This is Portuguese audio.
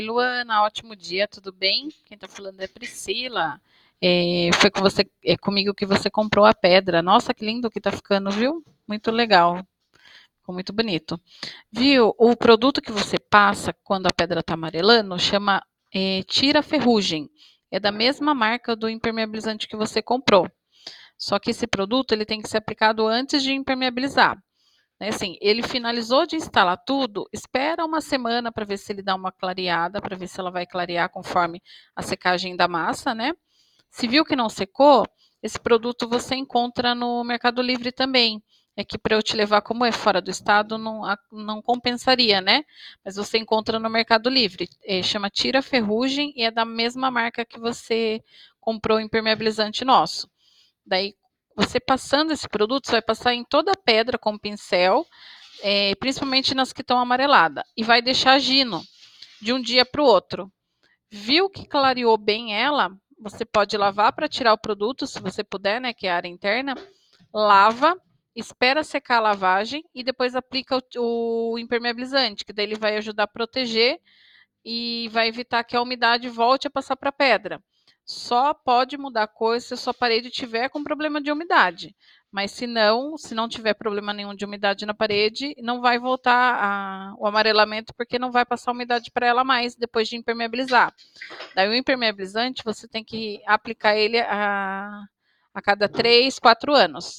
Luana, ótimo dia, tudo bem? Quem está falando é Priscila. Foi comigo que você comprou a pedra. Nossa, que lindo que está ficando, viu? Muito legal, ficou muito bonito. Viu? O produto que você passa quando a pedra está amarelando chama Tira Ferrugem. É da mesma marca do impermeabilizante que você comprou. Só que esse produto ele tem que ser aplicado antes de impermeabilizar. Assim, ele finalizou de instalar tudo, espera uma semana para ver se ele dá uma clareada, para ver se ela vai clarear conforme a secagem da massa, né? Se viu que não secou, esse produto você encontra no Mercado Livre também. É que para eu te levar, como é fora do estado, não compensaria, né? Mas você encontra no Mercado Livre. Chama Tira Ferrugem e é da mesma marca que você comprou o impermeabilizante nosso. Daí, você passando esse produto, você vai passar em toda a pedra com pincel, principalmente nas que estão amareladas, e vai deixar agindo de um dia para o outro. Viu que clareou bem ela? Você pode lavar para tirar o produto, se você puder, né, que é a área interna. Lava, espera secar a lavagem e depois aplica o impermeabilizante, que daí ele vai ajudar a proteger e vai evitar que a umidade volte a passar para a pedra. Só pode mudar a cor se a sua parede tiver com problema de umidade. Mas se não tiver problema nenhum de umidade na parede, não vai voltar o amarelamento, porque não vai passar umidade para ela mais depois de impermeabilizar. Daí o impermeabilizante você tem que aplicar ele a cada 3, 4 anos.